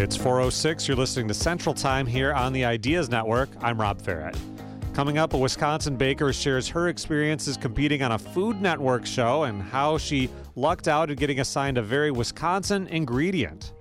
It's 4:06. You're listening to Central Time here on the Ideas Network. I'm Rob Ferret. Coming up, a Wisconsin baker shares her experiences competing on a Food Network show and how she lucked out at getting assigned a very Wisconsin ingredient.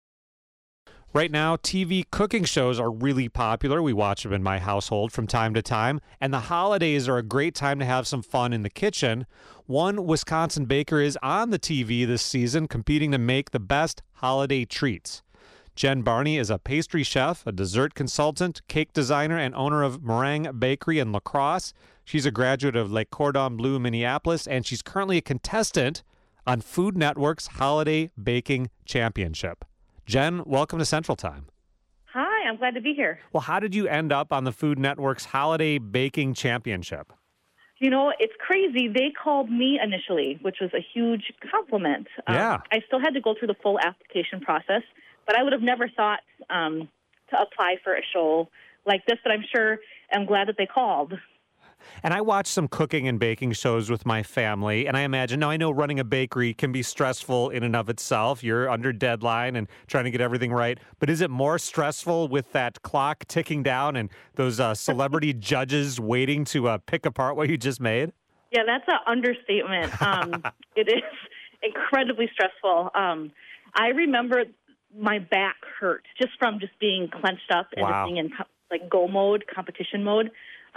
Right now, TV cooking shows are really popular. We watch them in my household from time to time, and the holidays are a great time to have some fun in the kitchen. One Wisconsin baker is on the TV this season competing to make the best holiday treats. Jen Barney is a pastry chef, a dessert consultant, cake designer, and owner of Meringue Bakery in La Crosse. She's a graduate of Le Cordon Bleu, Minneapolis, and she's currently a contestant on Food Network's Holiday Baking Championship. Jen, welcome to Central Time. Hi, I'm glad to be here. Well, how did you end up on the Food Network's Holiday Baking Championship? You know, it's crazy. They called me initially, which was a huge compliment. Yeah. I still had to go through the full application process, but I would have never thought to apply for a show like this, but I'm glad that they called. And I watch some cooking and baking shows with my family, and I imagine, now I know running a bakery can be stressful in and of itself. You're under deadline and trying to get everything right. But is it more stressful with that clock ticking down and those celebrity judges waiting to pick apart what you just made? Yeah, that's an understatement. It is incredibly stressful. I remember my back hurt just from being clenched up and just being in go mode, competition mode.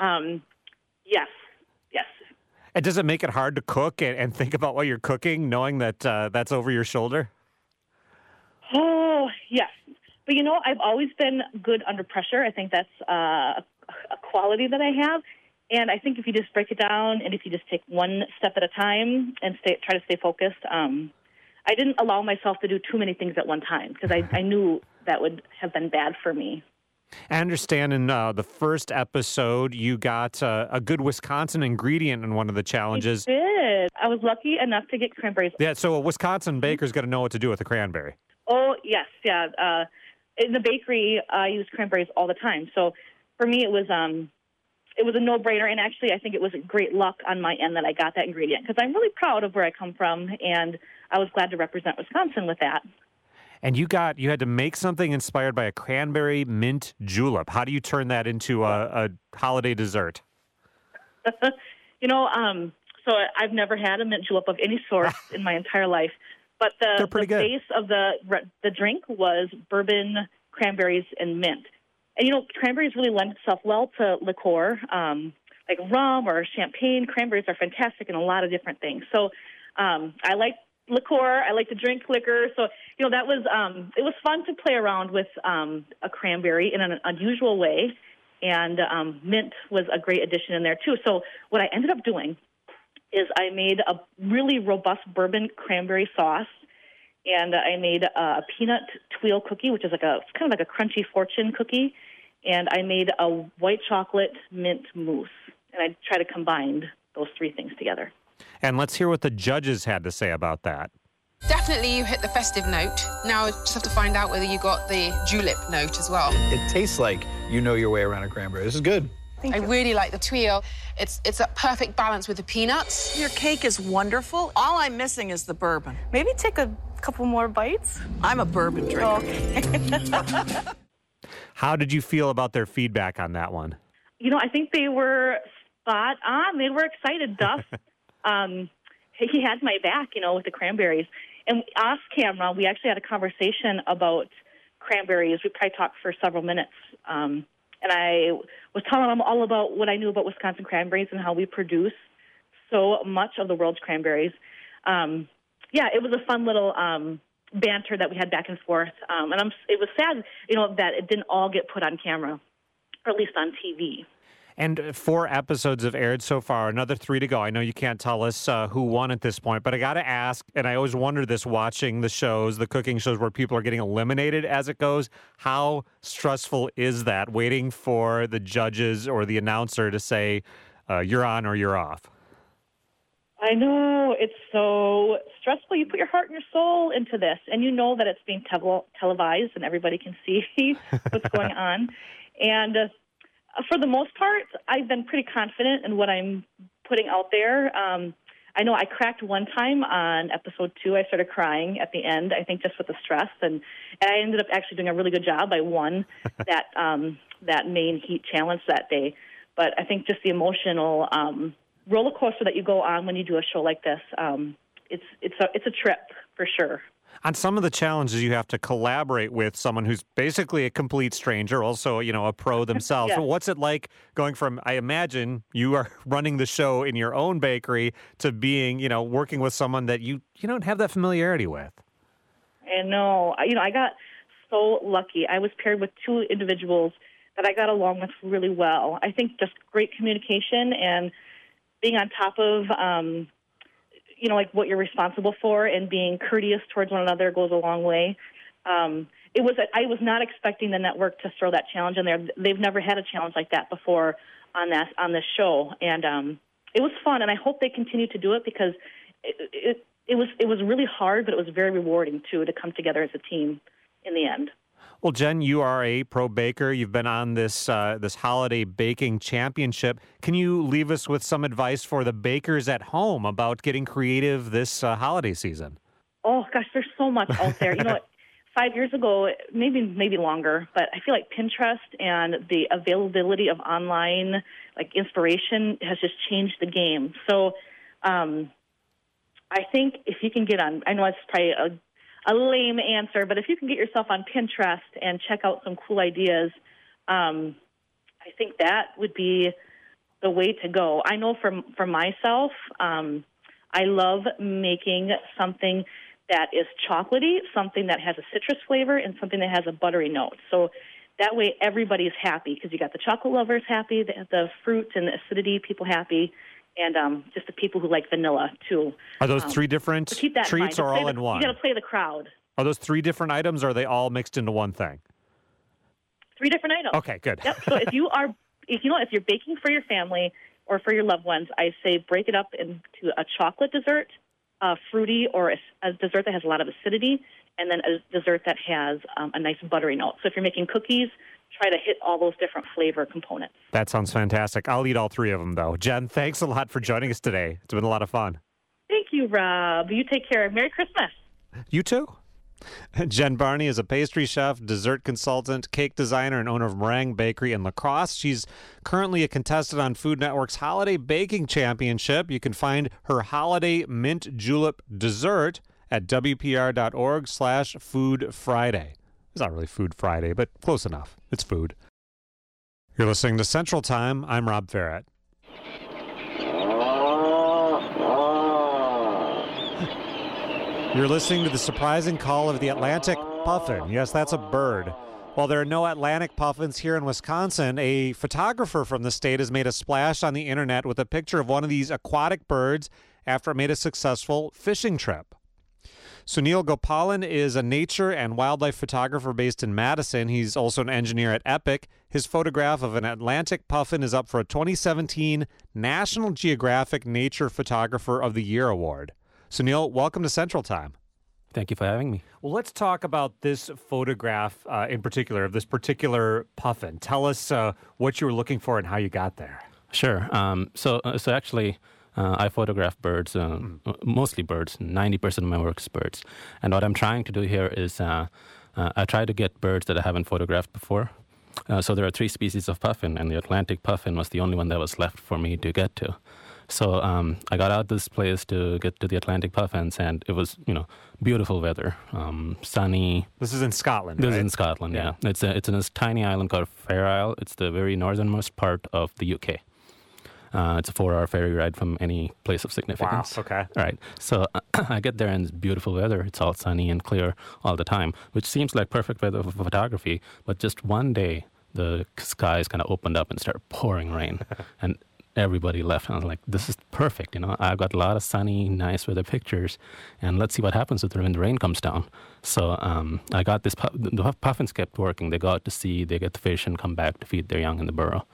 Yes. And does it make it hard to cook and think about what you're cooking, knowing that that's over your shoulder? Oh, yes. But, I've always been good under pressure. I think that's a quality that I have. And I think if you just break it down and if you just take one step at a time and try to stay focused, I didn't allow myself to do too many things at one time because I knew that would have been bad for me. I understand in the first episode, you got a good Wisconsin ingredient in one of the challenges. I did. I was lucky enough to get cranberries. Yeah, so a Wisconsin baker's got to know what to do with a cranberry. Oh, yes, yeah. In the bakery, I use cranberries all the time. So for me, it was a no-brainer. And actually, I think it was great luck on my end that I got that ingredient because I'm really proud of where I come from, and I was glad to represent Wisconsin with that. And you had to make something inspired by a cranberry mint julep. How do you turn that into a holiday dessert? So I've never had a mint julep of any sort in my entire life. But the base of the drink was bourbon, cranberries, and mint. And, cranberries really lend itself well to liqueur, like rum or champagne. Cranberries are fantastic in a lot of different things. So I like liqueur. I like to drink liquor. So, that was, it was fun to play around with a cranberry in an unusual way. And mint was a great addition in there, too. So what I ended up doing is I made a really robust bourbon cranberry sauce. And I made a peanut tuile cookie, which is it's kind of like a crunchy fortune cookie. And I made a white chocolate mint mousse. And I try to combine those three things together. And let's hear what the judges had to say about that. Definitely you hit the festive note. Now I just have to find out whether you got the julep note as well. It tastes like you know your way around a cranberry. This is good. I really like the tuile. It's a perfect balance with the peanuts. Your cake is wonderful. All I'm missing is the bourbon. Maybe take a couple more bites. I'm a bourbon drinker. Okay. How did you feel about their feedback on that one? I think they were spot on. They were excited. Duff, he had my back, with the cranberries. And off camera, we actually had a conversation about cranberries. We probably talked for several minutes. And I was telling him all about what I knew about Wisconsin cranberries and how we produce so much of the world's cranberries. It was a fun little banter that we had back and forth. And it was sad, that it didn't all get put on camera, or at least on TV. And 4 episodes have aired so far, another 3 to go. I know you can't tell us who won at this point, but I got to ask, and I always wonder this watching the cooking shows where people are getting eliminated as it goes, how stressful is that, waiting for the judges or the announcer to say, you're on or you're off? I know. It's so stressful. You put your heart and your soul into this, and you know that it's being televised and everybody can see what's going on. And for the most part, I've been pretty confident in what I'm putting out there. I know I cracked one time on episode 2. I started crying at the end, I think just with the stress. And I ended up actually doing a really good job. I won that main heat challenge that day. But I think just the emotional roller coaster that you go on when you do a show like this, it's a trip for sure. On some of the challenges, you have to collaborate with someone who's basically a complete stranger, also, a pro themselves. Yeah. But what's it like going from, I imagine, you are running the show in your own bakery to being, working with someone that you don't have that familiarity with? And no, I got so lucky. I was paired with 2 individuals that I got along with really well. I think just great communication and being on top of like what you're responsible for and being courteous towards one another goes a long way. I was not expecting the network to throw that challenge in there. They've never had a challenge like that before on this show, and it was fun. And I hope they continue to do it because it was really hard, but it was very rewarding too to come together as a team in the end. Well, Jen, you are a pro baker. You've been on this holiday baking championship. Can you leave us with some advice for the bakers at home about getting creative this holiday season? Oh, gosh, there's so much out there. 5 years ago, maybe longer, but I feel like Pinterest and the availability of online inspiration has just changed the game. So I think if you can get on, I know it's probably a lame answer, but if you can get yourself on Pinterest and check out some cool ideas, I think that would be the way to go. I know for myself, I love making something that is chocolatey, something that has a citrus flavor, and something that has a buttery note. So that way everybody's happy because you got the chocolate lovers happy, the fruit and the acidity people happy, and just the people who like vanilla, too. Are those 3 different treats or all in one? You got to play the crowd. Are those 3 different items, or are they all mixed into one thing? 3 different items. Okay, good. Yep. So if you're baking for your family or for your loved ones, I say break it up into a chocolate dessert, a fruity, or a dessert that has a lot of acidity, and then a dessert that has a nice buttery note. So if you're making cookies, try to hit all those different flavor components. That sounds fantastic. I'll eat all 3 of them, though. Jen, thanks a lot for joining us today. It's been a lot of fun. Thank you, Rob. You take care. Merry Christmas. You too. Jen Barney is a pastry chef, dessert consultant, cake designer, and owner of Meringue Bakery in La Crosse. She's currently a contestant on Food Network's Holiday Baking Championship. You can find her Holiday Mint Julep dessert at wpr.org/Food Friday. It's not really Food Friday, but close enough. It's food. You're listening to Central Time. I'm Rob Ferret. You're listening to the surprising call of the Atlantic puffin. Yes, that's a bird. While there are no Atlantic puffins here in Wisconsin, a photographer from the state has made a splash on the internet with a picture of one of these aquatic birds after it made a successful fishing trip. Sunil Gopalan is a nature and wildlife photographer based in Madison. He's also an engineer at Epic. His photograph of an Atlantic puffin is up for a 2017 National Geographic Nature Photographer of the Year award. Sunil, welcome to Central Time. Thank you for having me. Well, let's talk about this photograph in particular, of this particular puffin. Tell us what you were looking for and how you got there. Sure. So actually, I photograph birds, mostly birds. 90% of my work is birds. And what I'm trying to do here is I try to get birds that I haven't photographed before. So there are 3 species of puffin, and the Atlantic puffin was the only one that was left for me to get to. So I got out this place to get to the Atlantic puffins, and it was, beautiful weather, sunny. This is in Scotland, right? This is in Scotland, yeah. It's in this tiny island called Fair Isle. It's the very northernmost part of the UK. It's a 4-hour ferry ride from any place of significance. Wow, okay. All right. So I get there and it's beautiful weather. It's all sunny and clear all the time, which seems like perfect weather for photography. But just one day, the skies kind of opened up and started pouring rain. And everybody left. And I was like, this is perfect. I've got a lot of sunny, nice weather pictures. And let's see what happens when the rain comes down. So I got this. The puffins kept working. They go out to sea, they get the fish and come back to feed their young in the burrow.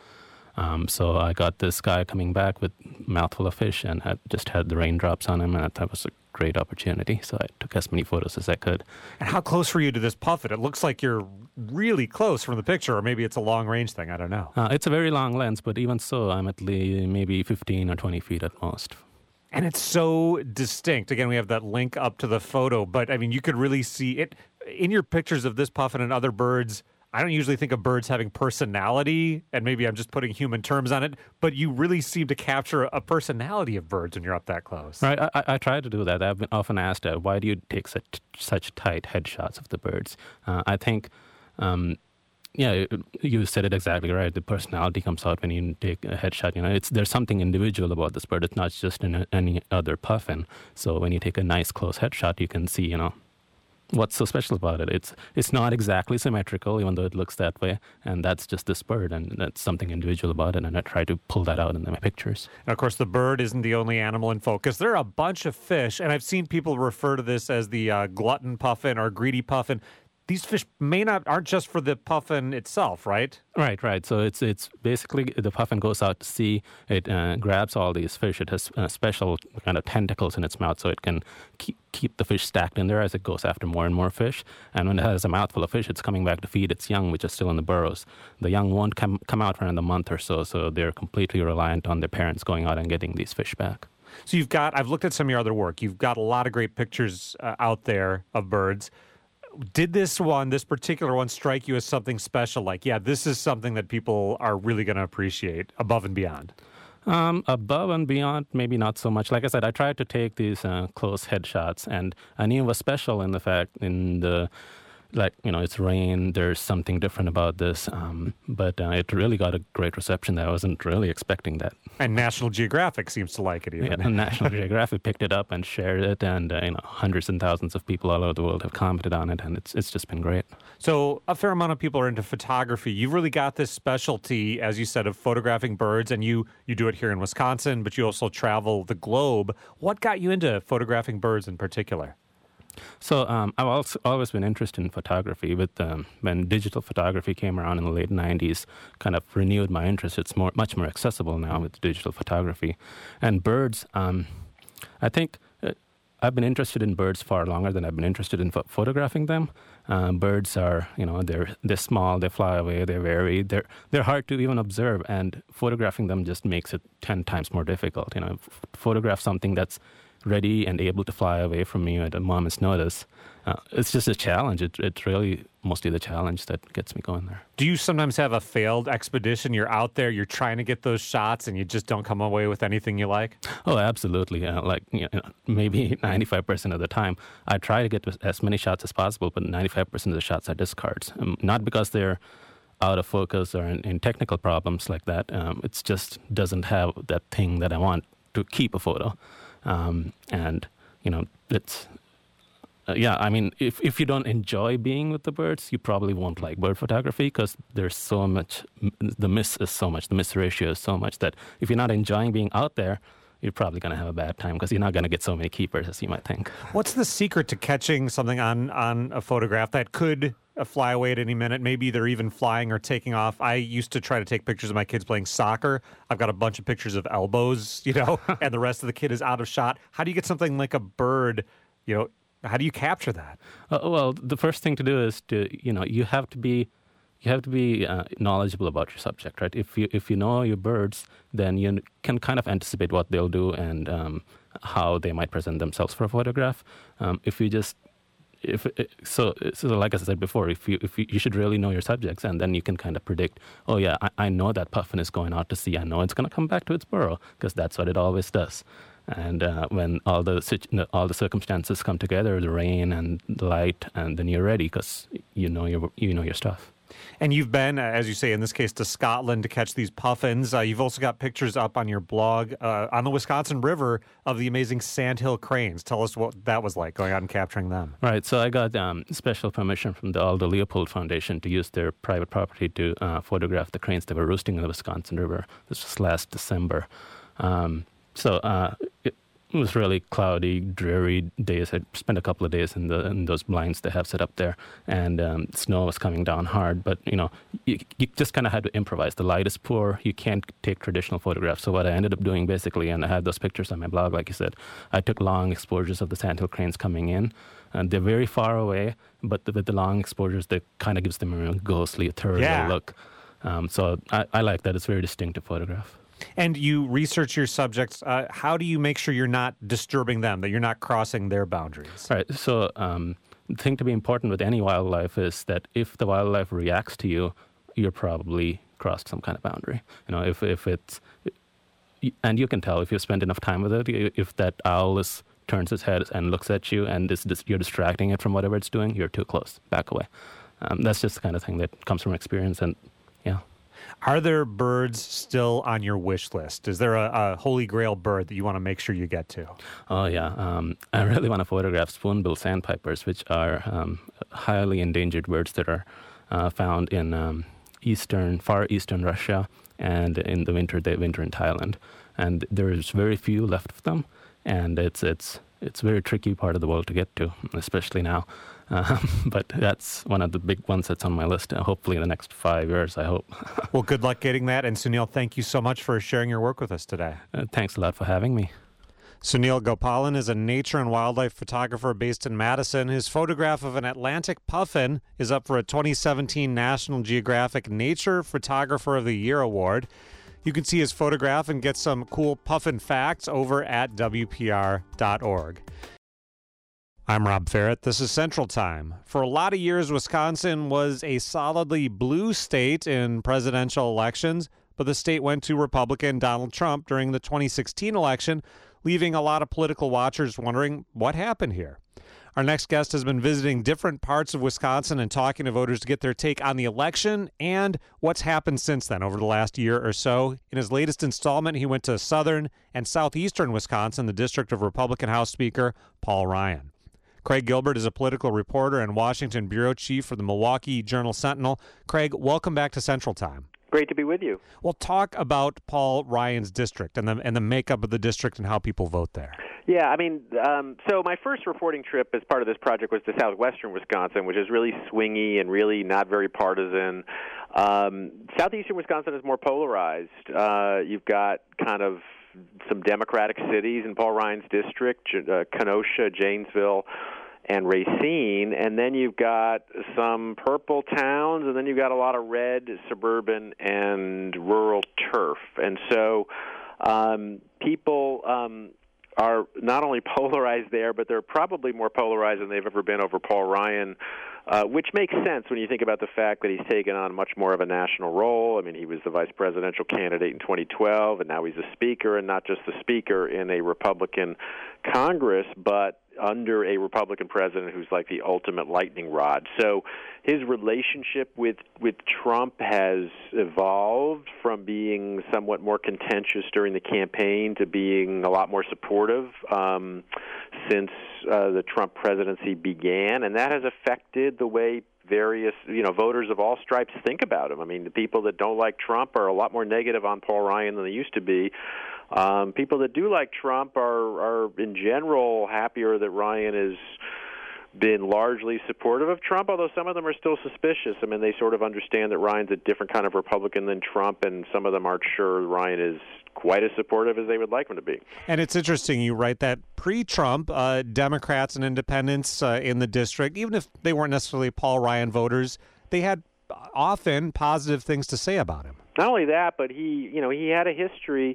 So I got this guy coming back with a mouthful of fish and had the raindrops on him, and that was a great opportunity. So I took as many photos as I could. And how close were you to this puffin? It looks like you're really close from the picture, or maybe it's a long-range thing. I don't know. It's a very long lens, but even so, I'm at maybe 15 or 20 feet at most. And it's so distinct. Again, we have that link up to the photo, but I mean, you could really see it in your pictures of this puffin and other birds. I don't usually think of birds having personality, and maybe I'm just putting human terms on it, but you really seem to capture a personality of birds when you're up that close. Right, I try to do that. I've been often asked, why do you take such tight headshots of the birds? I think, you said it exactly right. The personality comes out when you take a headshot. You know, there's something individual about this bird. It's not just in any other puffin. So when you take a nice close headshot, you can see, you know, what's so special about it. It's not exactly symmetrical, even though it looks that way, and that's just this bird, and that's something individual about it, and I try to pull that out in my pictures. And of course, the bird isn't the only animal in focus. There are a bunch of fish, and I've seen people refer to this as the glutton puffin or greedy puffin. These fish aren't just for the puffin itself, right? Right. So it's basically the puffin goes out to sea. It grabs all these fish. It has special kind of tentacles in its mouth, so it can keep the fish stacked in there as it goes after more and more fish. And when it has a mouthful of fish, it's coming back to feed its young, which is still in the burrows. The young won't come out for another month or so they're completely reliant on their parents going out and getting these fish back. So I've looked at some of your other work. You've got a lot of great pictures out there of birds. Did this particular one strike you as something special? Like, yeah, this is something that people are really going to appreciate above and beyond? Above and beyond, maybe not so much. Like I said, I tried to take these close headshots, and I knew it was special in the fact it's rain, there's something different about this, but it really got a great reception. I wasn't really expecting that. And National Geographic seems to like it even. Yeah, and National Geographic picked it up and shared it, and hundreds and thousands of people all over the world have commented on it, and it's just been great. So a fair amount of people are into photography. You've really got this specialty, as you said, of photographing birds, and you do it here in Wisconsin, but you also travel the globe. What got you into photographing birds in particular? So I've always been interested in photography. When digital photography came around in the late 90s, kind of renewed my interest. It's much more accessible now with digital photography. And birds, I think I've been interested in birds far longer than I've been interested in photographing them. Birds are, they're small, they fly away, they're varied, they're hard to even observe, and photographing them just makes it 10 times more difficult. Photograph something that's ready and able to fly away from you at a moment's notice. It's just a challenge. It's really mostly the challenge that gets me going there. Do you sometimes have a failed expedition? You're out there, you're trying to get those shots, and you just don't come away with anything you like? Oh, absolutely. Maybe 95% of the time. I try to get as many shots as possible, but 95% of the shots are discards. Not because they're out of focus or in technical problems like that. It just doesn't have that thing that I want to keep a photo. It's if you don't enjoy being with the birds, you probably won't like bird photography, because there's so much, the miss ratio is so much that if you're not enjoying being out there, you're probably going to have a bad time, because you're not going to get so many keepers as you might think. What's the secret to catching something on a photograph that could fly away at any minute? Maybe they're even flying or taking off. I used to try to take pictures of my kids playing soccer. I've got a bunch of pictures of elbows, and the rest of the kid is out of shot. How do you get something like a bird, how do you capture that? Well, the first thing to do is you have to be knowledgeable about your subject, right? If you know your birds, then you can kind of anticipate what they'll do and how they might present themselves for a photograph. So like I said before, you should really know your subjects, and then you can kind of predict. Oh yeah, I know that puffin is going out to sea. I know it's going to come back to its burrow, because that's what it always does. And when all the circumstances come together, the rain and the light, and then you're ready, because you know your stuff. And you've been, as you say, in this case, to Scotland to catch these puffins. You've also got pictures up on your blog on the Wisconsin River of the amazing sandhill cranes. Tell us what that was like, going out and capturing them. Right. So I got special permission from the Aldo Leopold Foundation to use their private property to photograph the cranes that were roosting in the Wisconsin River. This was last December. It was really cloudy, dreary days. I spent a couple of days in those blinds they have set up there, and snow was coming down hard. But you just kind of had to improvise. The light is poor. You can't take traditional photographs. So what I ended up doing basically, and I had those pictures on my blog, like you said, I took long exposures of the sandhill cranes coming in, and they're very far away. But with the long exposures, that kind of gives them a ghostly, ethereal look. So I like that. It's a very distinctive photograph. And you research your subjects. How do you make sure you're not disturbing them, that you're not crossing their boundaries? All right. So the thing to be important with any wildlife is that if the wildlife reacts to you, you're probably crossed some kind of boundary. If it's, and you can tell if you spend enough time with it, if that owl turns its head and looks at you and you're distracting it from whatever it's doing, you're too close. Back away. That's just the kind of thing that comes from experience. And yeah. Are there birds still on your wish list? Is there a holy grail bird that you want to make sure you get to? Oh, yeah. I really want to photograph spoonbill sandpipers, which are highly endangered birds that are found in far eastern Russia, and in the winter they winter in Thailand. And there's very few left of them, and it's a very tricky part of the world to get to, especially now. But that's one of the big ones that's on my list. Hopefully in the next 5 years, I hope. Well, good luck getting that. And Sunil, thank you so much for sharing your work with us today. Thanks a lot for having me. Sunil Gopalan is a nature and wildlife photographer based in Madison. His photograph of an Atlantic puffin is up for a 2017 National Geographic Nature Photographer of the Year award. You can see his photograph and get some cool puffin facts over at WPR.org. I'm Rob Ferrett. This is Central Time. For a lot of years, Wisconsin was a solidly blue state in presidential elections, but the state went to Republican Donald Trump during the 2016 election, leaving a lot of political watchers wondering what happened here. Our next guest has been visiting different parts of Wisconsin and talking to voters to get their take on the election and what's happened since then over the last year or so. In his latest installment, he went to southern and southeastern Wisconsin, the district of Republican House Speaker Paul Ryan. Craig Gilbert is a political reporter and Washington bureau chief for the Milwaukee Journal-Sentinel. Craig, welcome back to Central Time. Great to be with you. Well, talk about Paul Ryan's district and the makeup of the district and how people vote there. Yeah, so my first reporting trip as part of this project was to southwestern Wisconsin, which is really swingy and really not very partisan. Southeastern Wisconsin is more polarized. You've got kind of some Democratic cities in Paul Ryan's district, Kenosha, Janesville, and Racine, and then you've got some purple towns, and then you've got a lot of red, suburban, and rural turf. And so people are not only polarized there, but they're probably more polarized than they've ever been over Paul Ryan, which makes sense when you think about the fact that he's taken on much more of a national role. I mean, he was the vice presidential candidate in 2012, and now he's a speaker, and not just the speaker in a Republican Congress, but under a Republican president who's like the ultimate lightning rod. So his relationship with Trump has evolved from being somewhat more contentious during the campaign to being a lot more supportive since the Trump presidency began, and that has affected the way various, voters of all stripes think about him. I mean, the people that don't like Trump are a lot more negative on Paul Ryan than they used to be. People that do like Trump are in general happier that Ryan has been largely supportive of Trump, although some of them are still suspicious. I mean, they sort of understand that Ryan's a different kind of Republican than Trump, and some of them aren't sure Ryan is quite as supportive as they would like him to be. And it's interesting, you write that pre-Trump, Democrats and independents in the district, even if they weren't necessarily Paul Ryan voters, they had often positive things to say about him. Not only that, but he had a history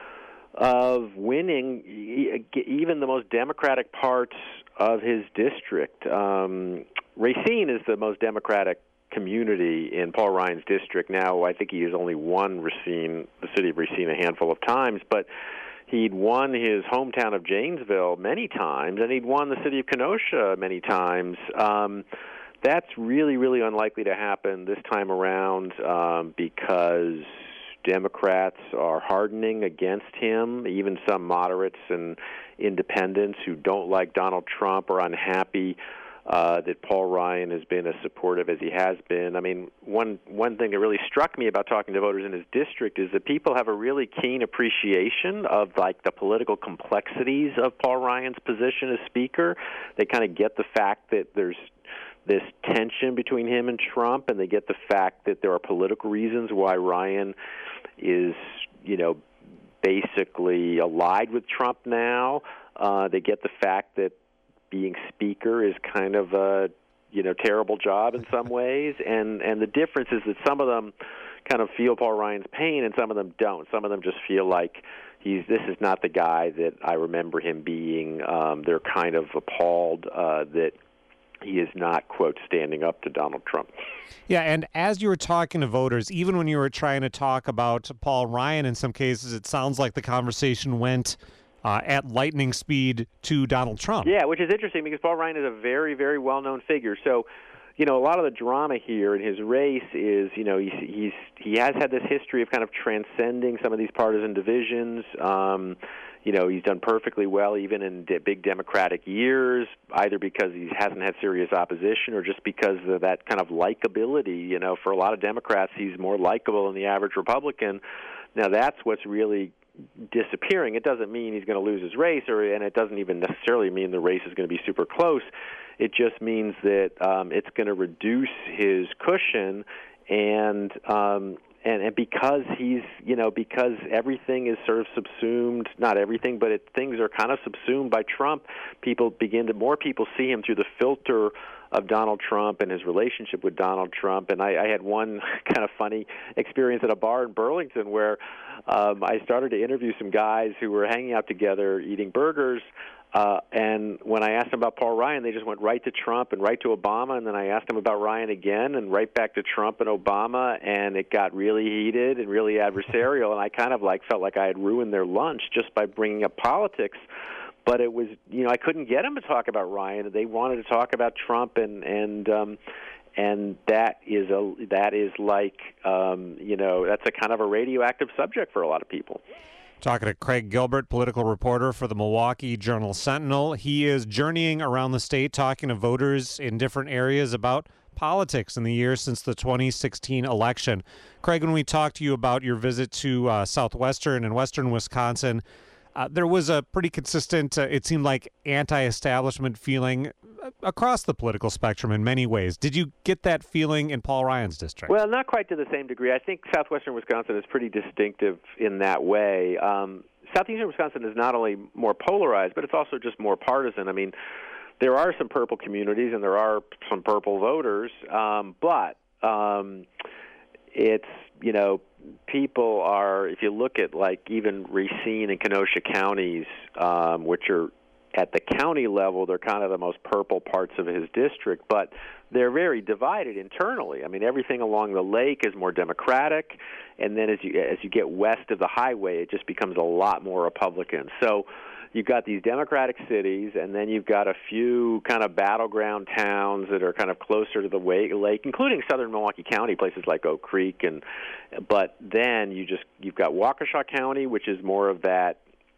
of winning even the most Democratic parts of his district. Racine is the most Democratic community in Paul Ryan's district. Now, I think he has only won Racine, the city of Racine, a handful of times, but he'd won his hometown of Janesville many times, and he'd won the city of Kenosha many times. That's really, really unlikely to happen this time around because Democrats are hardening against him. Even some moderates and independents who don't like Donald Trump are unhappy that Paul Ryan has been as supportive as he has been. I mean, one thing that really struck me about talking to voters in his district is that people have a really keen appreciation of like the political complexities of Paul Ryan's position as Speaker. They kind of get the fact that there's this tension between him and Trump, and they get the fact that there are political reasons why Ryan is, basically allied with Trump now. They get the fact that being Speaker is kind of a, terrible job in some ways, and the difference is that some of them kind of feel Paul Ryan's pain, and some of them don't. Some of them just feel like this is not the guy that I remember him being. They're kind of appalled that he is not, quote, standing up to Donald Trump. Yeah, and as you were talking to voters, even when you were trying to talk about Paul Ryan in some cases, it sounds like the conversation went at lightning speed to Donald Trump. Yeah, which is interesting because Paul Ryan is a very, very well-known figure. So, a lot of the drama here in his race is, he has had this history of kind of transcending some of these partisan divisions. He's done perfectly well even in big Democratic years, either because he hasn't had serious opposition or just because of that kind of likability. For a lot of Democrats, he's more likable than the average Republican. Now, that's what's really disappearing. It doesn't mean he's going to lose his race, and it doesn't even necessarily mean the race is going to be super close. It just means that it's going to reduce his cushion, and because he's, because everything is sort of subsumed, not everything, but things are kind of subsumed by Trump, more people see him through the filter of Donald Trump and his relationship with Donald Trump. And I had one kind of funny experience at a bar in Burlington where I started to interview some guys who were hanging out together eating burgers. And when I asked them about Paul Ryan, they just went right to Trump and right to Obama. And then I asked them about Ryan again and right back to Trump and Obama. And it got really heated and really adversarial. And I kind of felt like I had ruined their lunch just by bringing up politics. But it was, I couldn't get them to talk about Ryan. They wanted to talk about Trump, and that is like, that's a kind of a radioactive subject for a lot of people. Talking to Craig Gilbert, political reporter for the Milwaukee Journal-Sentinel. He is journeying around the state talking to voters in different areas about politics in the years since the 2016 election. Craig, when we talked to you about your visit to southwestern and western Wisconsin, there was a pretty consistent, it seemed like, anti-establishment feeling across the political spectrum in many ways. Did you get that feeling in Paul Ryan's district? Well, not quite to the same degree. I think southwestern Wisconsin is pretty distinctive in that way. Southeastern Wisconsin is not only more polarized, but it's also just more partisan. I mean, there are some purple communities and there are some purple voters, but it's, people are, if you look at even Racine and Kenosha counties, which are at the county level, they're kind of the most purple parts of his district, but they're very divided internally. I mean, everything along the lake is more Democratic, and then as you get west of the highway, it just becomes a lot more Republican. So you've got these Democratic cities, and then you've got a few kind of battleground towns that are kind of closer to the lake, including southern Milwaukee County, places like Oak Creek. But then you've got Waukesha County, which is more of that,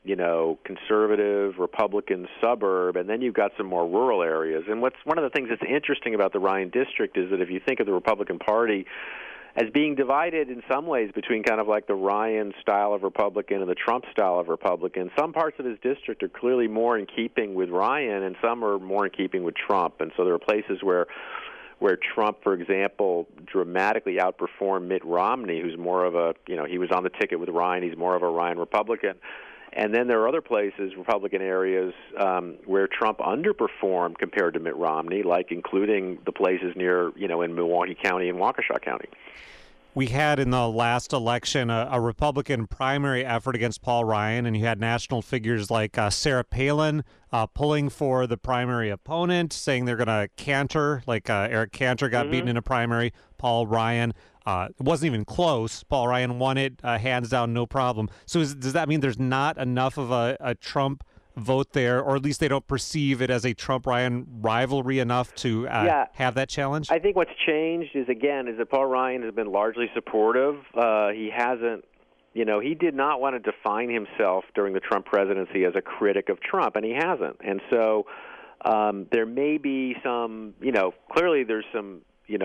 conservative Republican suburb, and then you've got some more rural areas. And one of the things that's interesting about the Ryan district is that if you think of the Republican Party as being divided in some ways between kind of like the Ryan style of Republican and the Trump style of Republican, some parts of his district are clearly more in keeping with Ryan and some are more in keeping with Trump. And so there are places where Trump, for example, dramatically outperformed Mitt Romney, who's more of a, he was on the ticket with Ryan, he's more of a Ryan Republican. And then there are other places, Republican areas, where Trump underperformed compared to Mitt Romney, like including the places near, in Milwaukee County and Waukesha County. We had in the last election a Republican primary effort against Paul Ryan, and you had national figures like Sarah Palin pulling for the primary opponent, saying they're going to canter, like Eric Cantor got beaten in a primary. Paul Ryan, it wasn't even close. Paul Ryan won it hands down, no problem. So does that mean there's not enough of a Trump vote there, or at least they don't perceive it as a Trump-Ryan rivalry enough to have that challenge? I think what's changed is that Paul Ryan has been largely supportive. He hasn't, he did not want to define himself during the Trump presidency as a critic of Trump, and he hasn't. And so there may be some, clearly there's some,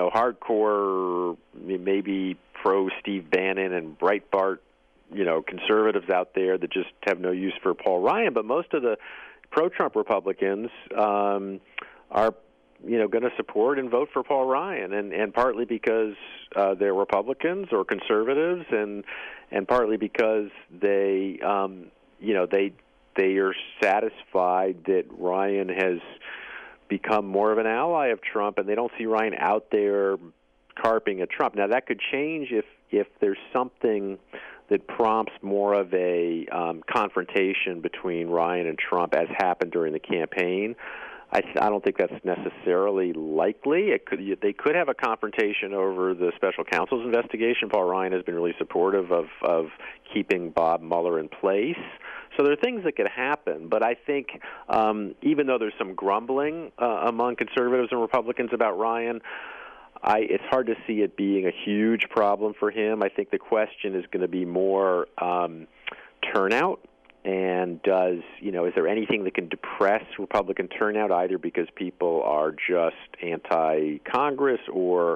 hardcore, maybe pro-Steve Bannon and Breitbart conservatives out there that just have no use for Paul Ryan, but most of the pro-Trump Republicans are, going to support and vote for Paul Ryan, and partly because they're Republicans or conservatives, and partly because they are satisfied that Ryan has become more of an ally of Trump, and they don't see Ryan out there carping at Trump. Now, that could change if there's something that prompts more of a confrontation between Ryan and Trump, as happened during the campaign. I don't think that's necessarily likely. They could have a confrontation over the special counsel's investigation. Paul Ryan has been really supportive of keeping Bob Mueller in place. So there are things that could happen. But I think even though there's some grumbling among conservatives and Republicans about Ryan, it's hard to see it being a huge problem for him. I think the question is going to be more turnout. And is there anything that can depress Republican turnout, either because people are just anti-Congress or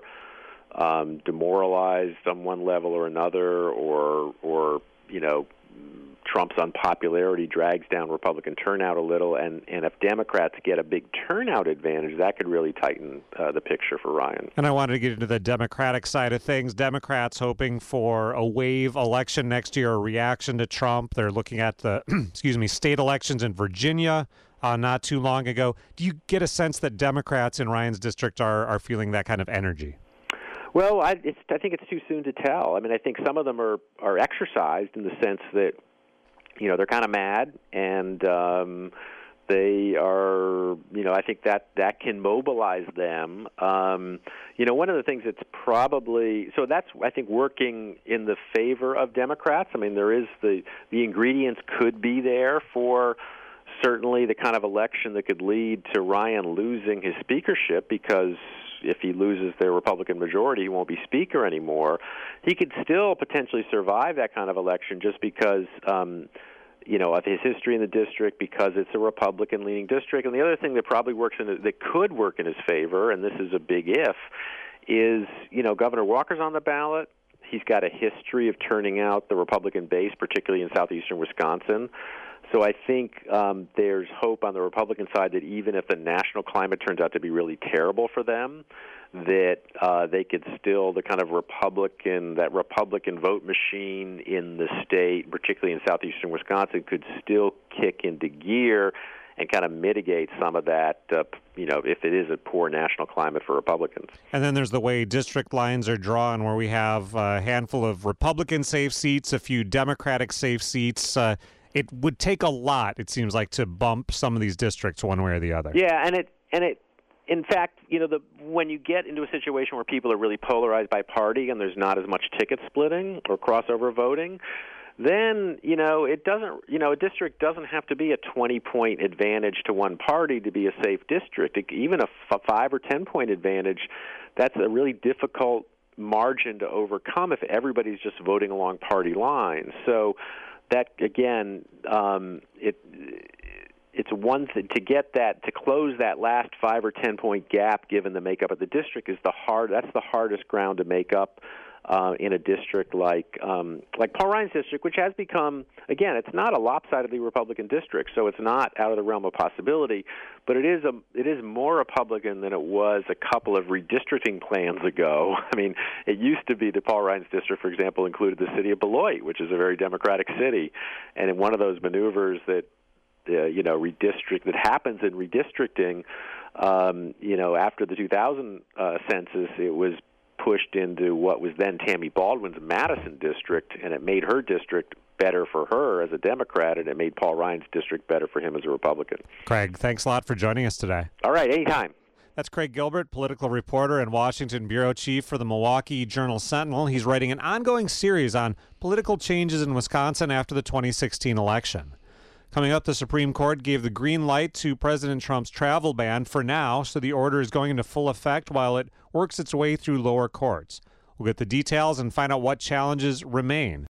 demoralized on one level or another, or Trump's unpopularity drags down Republican turnout a little, and if Democrats get a big turnout advantage, that could really tighten the picture for Ryan. And I wanted to get into the Democratic side of things. Democrats hoping for a wave election next year, a reaction to Trump. They're looking at the state elections in Virginia not too long ago. Do you get a sense that Democrats in Ryan's district are feeling that kind of energy? Well, I think it's too soon to tell. I mean, I think some of them are exercised in the sense that they're kind of mad, and they are, I think that can mobilize them. One of the things that's that's, I think, working in the favor of Democrats. I mean, there is the ingredients could be there for certainly the kind of election that could lead to Ryan losing his speakership, because if he loses their Republican majority, he won't be speaker anymore. He could still potentially survive that kind of election just because, of his history in the district, because it's a Republican-leaning district. And the other thing that probably that could work in his favor, and this is a big if, is, Governor Walker's on the ballot. He's got a history of turning out the Republican base, particularly in southeastern Wisconsin. So I think there's hope on the Republican side that even if the national climate turns out to be really terrible for them, that they could still, the kind of Republican vote machine in the state, particularly in southeastern Wisconsin, could still kick into gear and kind of mitigate some of that, if it is a poor national climate for Republicans. And then there's the way district lines are drawn, where we have a handful of Republican safe seats, a few Democratic safe seats. It would take a lot, it seems like, to bump some of these districts one way or the other. Yeah, and it in fact, when you get into a situation where people are really polarized by party and there's not as much ticket splitting or crossover voting, then, it doesn't, a district doesn't have to be a 20-point advantage to one party to be a safe district. Even a 5 or 10-point advantage, that's a really difficult margin to overcome if everybody's just voting along party lines. So that, again, it's one thing to get that, to close that last 5 or 10 point gap, given the makeup of the district, that's the hardest ground to make up in a district like Paul Ryan's district, which has become, again, it's not a lopsidedly Republican district, so it's not out of the realm of possibility, but it is more Republican than it was a couple of redistricting plans ago. I mean, it used to be that Paul Ryan's district, for example, included the city of Beloit, which is a very Democratic city, and in one of those maneuvers that that happens in redistricting, after the 2000 census, it was pushed into what was then Tammy Baldwin's Madison district, and it made her district better for her as a Democrat, and it made Paul Ryan's district better for him as a Republican. Craig, thanks a lot for joining us today. All right, anytime. That's Craig Gilbert, political reporter and Washington bureau chief for the Milwaukee Journal-Sentinel. He's writing an ongoing series on political changes in Wisconsin after the 2016 election. Coming up, the Supreme Court gave the green light to President Trump's travel ban for now, so the order is going into full effect while it works its way through lower courts. We'll get the details and find out what challenges remain.